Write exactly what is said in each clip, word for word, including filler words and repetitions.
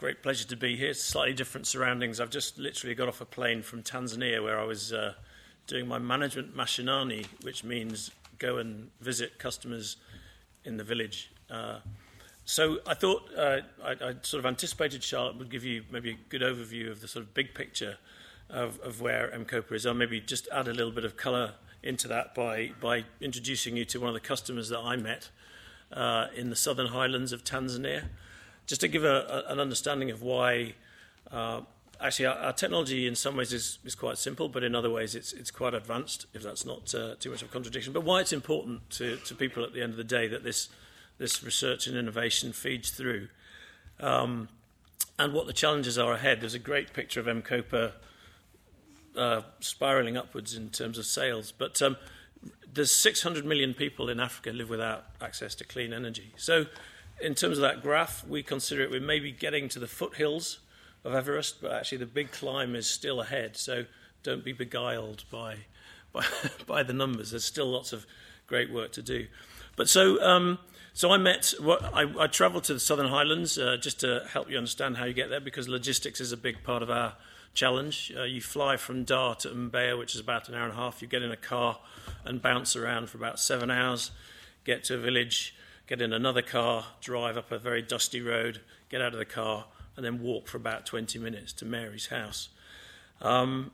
great pleasure to be here. It's slightly different surroundings. I've just literally got off a plane from Tanzania where I was uh, doing my management mashinani, which means go and visit customers in the village. Uh, so I thought uh, I, I sort of anticipated Charlotte would give you maybe a good overview of the sort of big picture of, of where M-Kopa is. I'll maybe just add a little bit of colour into that by, by introducing you to one of the customers that I met uh, in the southern highlands of Tanzania, just to give a, a, an understanding of why uh, actually our, our technology in some ways is, is quite simple, but in other ways it's, it's quite advanced, if that's not uh, too much of a contradiction, but why it's important to, to people at the end of the day that this, this research and innovation feeds through, um, and what the challenges are ahead. There's a great picture of M-Kopa Uh, spiralling upwards in terms of sales, but um, there's six hundred million people in Africa live without access to clean energy. So in terms of that graph, we consider it we're maybe getting to the foothills of Everest, but actually the big climb is still ahead. So don't be beguiled by by, by the numbers. There's still lots of great work to do. But so um, so I met, what, I, I travelled to the Southern Highlands uh, just to help you understand how you get there, because logistics is a big part of our challenge. Uh, you fly from Dar to Mbeya, which is about an hour and a half. You get in a car and bounce around for about seven hours, get to a village, get in another car, drive up a very dusty road, get out of the car, and then walk for about twenty minutes to Mary's house. Um,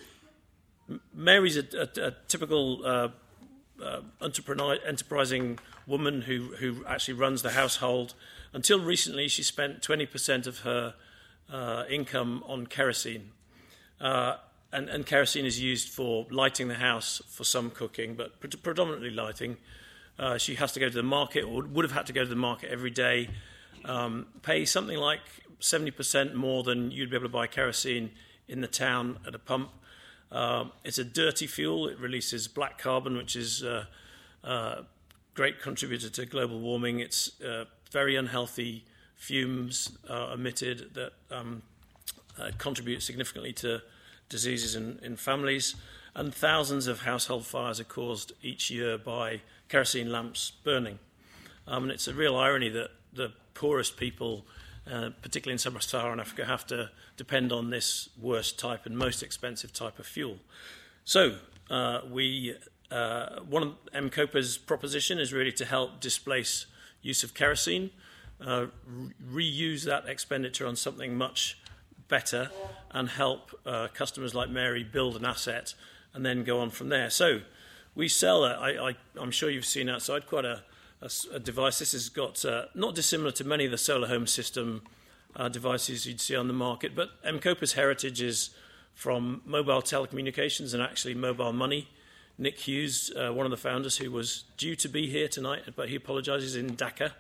Mary's a, a, a typical uh, uh, entrepreneur, enterprising woman who, who actually runs the household. Until recently, she spent twenty percent of her Uh, income on kerosene, uh, and, and kerosene is used for lighting the house, for some cooking, but pre predominantly lighting. Uh, she has to go to the market, or would have had to go to the market every day, um, pay something like seventy percent more than you'd be able to buy kerosene in the town at a pump. Um, it's a dirty fuel. It releases black carbon, which is a uh, uh, great contributor to global warming. It's uh, very unhealthy fumes are emitted that um, uh, contribute significantly to diseases in, in families, and thousands of household fires are caused each year by kerosene lamps burning. Um, and it's a real irony that the poorest people, uh, particularly in sub-Saharan Africa, have to depend on this worst type and most expensive type of fuel. So uh, we, uh, one of M-Kopa's proposition is really to help displace use of kerosene, Uh, re reuse that expenditure on something much better, and help uh, customers like Mary build an asset and then go on from there. So we sell, a, I, I, I'm sure you've seen outside, quite a, a, a device. This has got, uh, not dissimilar to many of the solar home system uh, devices you'd see on the market, but M-Kopa's heritage is from mobile telecommunications and actually mobile money. Nick Hughes, uh, one of the founders who was due to be here tonight, but he apologises, in Dhaka,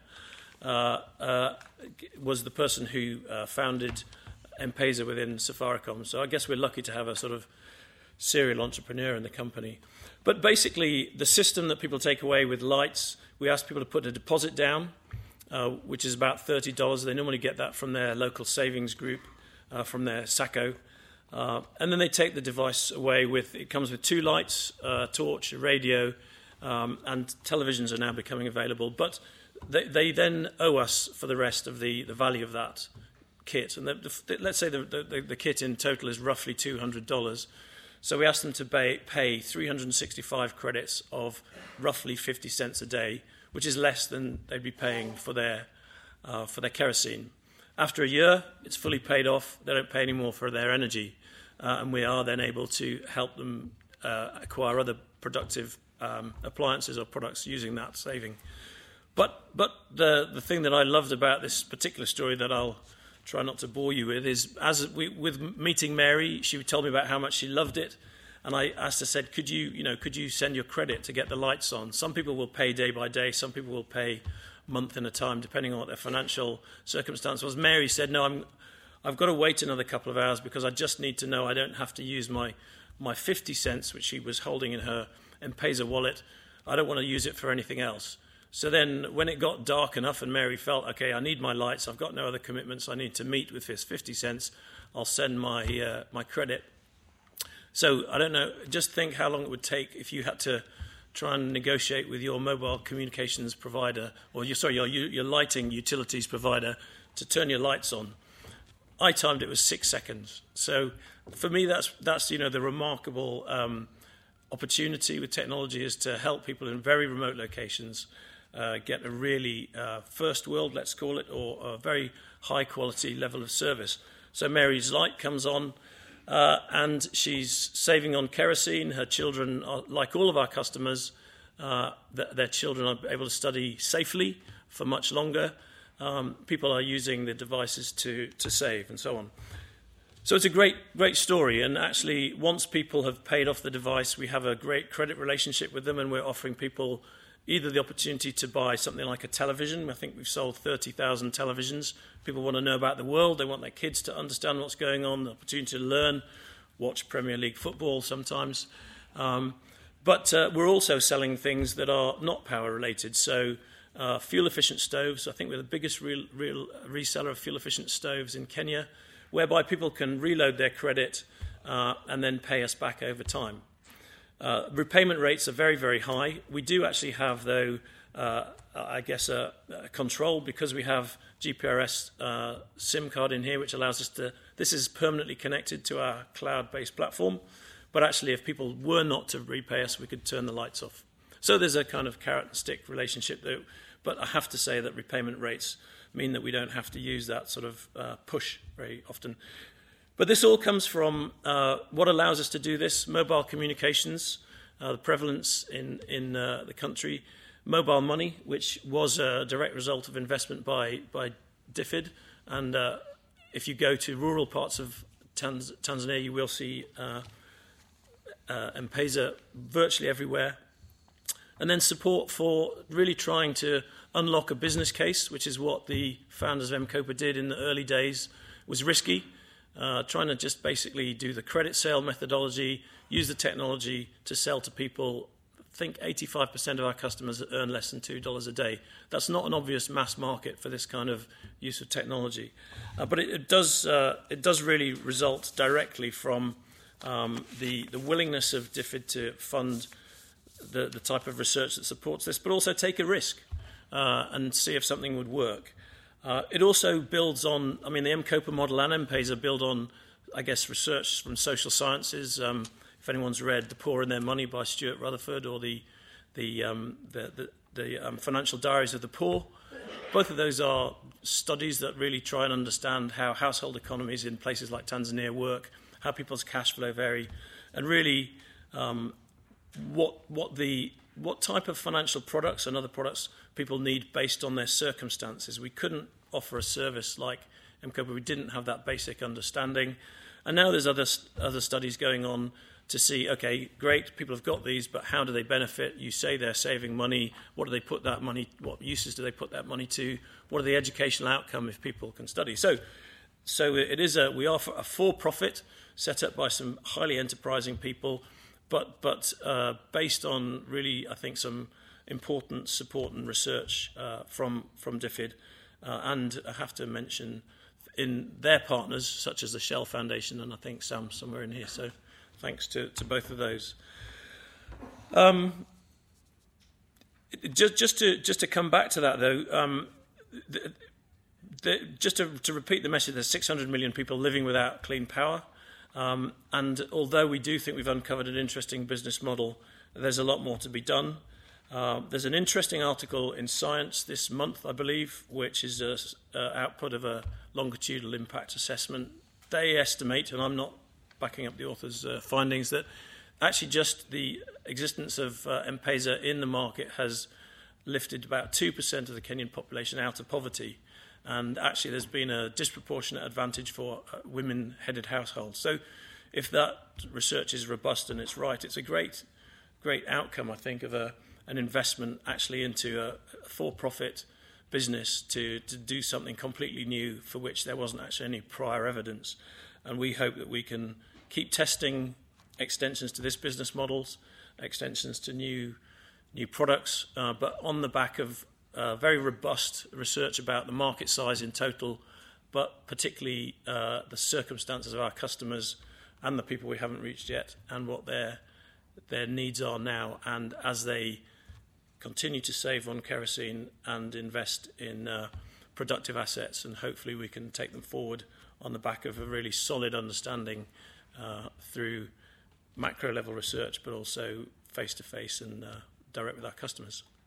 Uh, uh, was the person who uh, founded M-Pesa within Safaricom. So I guess we're lucky to have a sort of serial entrepreneur in the company. But basically, the system that people take away with lights, we ask people to put a deposit down, uh, which is about thirty dollars. They normally get that from their local savings group, uh, from their SACCO. Uh, and then they take the device away with, it comes with two lights, a torch, a radio, um, and televisions are now becoming available. But They, they then owe us for the rest of the, the value of that kit. And the, the, let's say the, the, the kit in total is roughly two hundred dollars. So we asked them to pay, pay three hundred sixty-five credits of roughly fifty cents a day, which is less than they'd be paying for their, uh, for their kerosene. After a year, it's fully paid off. They don't pay any more for their energy. Uh, and we are then able to help them uh, acquire other productive um, appliances or products using that saving. But, but the, the thing that I loved about this particular story that I'll try not to bore you with is, as we, with meeting Mary, she told me about how much she loved it. And I asked her, said, could you, you know, could you send your credit to get the lights on? Some people will pay day by day. Some people will pay month at a time, depending on what their financial circumstance was. Mary said, no, I'm, I've got to wait another couple of hours because I just need to know I don't have to use my, my fifty cents, which she was holding in her M-Pesa wallet. I don't want to use it for anything else. So then when it got dark enough and Mary felt, okay, I need my lights, I've got no other commitments, I need to meet with this fifty cents, I'll send my, uh, my credit. So I don't know, just think how long it would take if you had to try and negotiate with your mobile communications provider, or your, sorry, your, your lighting utilities provider to turn your lights on. I timed it was six seconds. So for me, that's that's you know the remarkable um, opportunity with technology is to help people in very remote locations uh, get a really uh, first world, let's call it, or a very high quality level of service. So Mary's light comes on. Uh, and she's saving on kerosene. Her children, are, like all of our customers, uh, th their children are able to study safely for much longer. Um, people are using the devices to, to save and so on. So it's a great, great story. And actually, once people have paid off the device, we have a great credit relationship with them, and we're offering people either the opportunity to buy something like a television. I think we've sold thirty thousand televisions. People want to know about the world. They want their kids to understand what's going on, the opportunity to learn, watch Premier League football sometimes. Um, but uh, we're also selling things that are not power related. So uh, fuel-efficient stoves. I think we're the biggest real, real reseller of fuel-efficient stoves in Kenya, whereby people can reload their credit uh, and then pay us back over time. Uh, repayment rates are very, very high. We do actually have, though, uh, I guess, a, a control because we have G P R S uh, SIM card in here, which allows us to, this is permanently connected to our cloud-based platform. But actually, if people were not to repay us, we could turn the lights off. So there's a kind of carrot and stick relationship there. But I have to say that repayment rates mean that we don't have to use that sort of uh, push very often. But this all comes from uh, what allows us to do this, mobile communications, uh, the prevalence in, in uh, the country, mobile money, which was a direct result of investment by, by DFID. And uh, if you go to rural parts of Tanz Tanzania, you will see uh, uh, M-Pesa virtually everywhere. And then support for really trying to unlock a business case, which is what the founders of M-Kopa did in the early days, was risky. Uh, trying to just basically do the credit sale methodology, use the technology to sell to people. I think eighty-five percent of our customers earn less than two dollars a day. That's not an obvious mass market for this kind of use of technology. Uh, but it, it, does, uh, it does really result directly from um, the, the willingness of DFID to fund the, the type of research that supports this, but also take a risk uh, and see if something would work. Uh, it also builds on, I mean, the M-Kopa model and M-Pesa build on, I guess, research from social sciences. Um, if anyone's read The Poor and Their Money by Stuart Rutherford or the, the, um, the, the, the um, Financial Diaries of the Poor, both of those are studies that really try and understand how household economies in places like Tanzania work, how people's cash flow vary, and really um, what, what, the, what type of financial products and other products people need based on their circumstances. We couldn't offer a service like M-Kopa. We didn't have that basic understanding. And now there's other, other studies going on to see, okay, great, people have got these, but how do they benefit? You say they're saving money. What do they put that money, what uses do they put that money to? What are the educational outcome if people can study? So, so it is a, we are a for-profit set up by some highly enterprising people, but, but uh, based on really, I think, some important support and research uh, from, from DFID. Uh, and I have to mention in their partners, such as the Shell Foundation, and I think Sam somewhere in here. So thanks to, to both of those. Um, just, just, to, just to come back to that, though, um, the, the, just to, to repeat the message, there's six hundred million people living without clean power. Um, and although we do think we've uncovered an interesting business model, there's a lot more to be done. Uh, there's an interesting article in Science this month, I believe, which is an output of a longitudinal impact assessment. They estimate, and I'm not backing up the author's uh, findings, that actually just the existence of uh, M-Pesa in the market has lifted about two percent of the Kenyan population out of poverty. And actually there's been a disproportionate advantage for uh, women-headed households. So if that research is robust and it's right, it's a great, great outcome, I think, of a an investment actually into a for-profit business to, to do something completely new for which there wasn't actually any prior evidence. And we hope that we can keep testing extensions to this business models, extensions to new, new products, uh, but on the back of uh, very robust research about the market size in total, but particularly uh, the circumstances of our customers and the people we haven't reached yet and what their, their needs are now. And as they continue to save on kerosene and invest in uh, productive assets, and hopefully we can take them forward on the back of a really solid understanding uh, through macro level research, but also face to face and uh, direct with our customers.